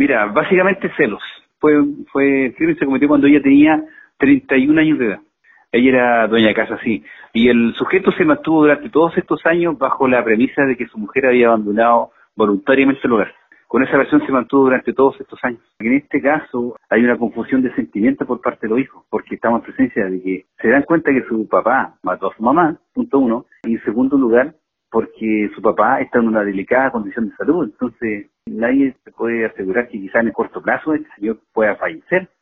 Mira, básicamente celos. El crimen se cometió cuando ella tenía 31 años de edad. Ella era dueña de casa, sí. Y el sujeto se mantuvo durante todos estos años bajo la premisa de que su mujer había abandonado voluntariamente el hogar. Con esa versión se mantuvo durante todos estos años. En este caso hay una confusión de sentimientos por parte de los hijos, porque estamos en presencia de que se dan cuenta que su papá mató a su mamá, punto uno, y en segundo lugar, porque su papá está en una delicada condición de salud. Entonces nadie se puede asegurar que quizá en el corto plazo este señor pueda fallecer.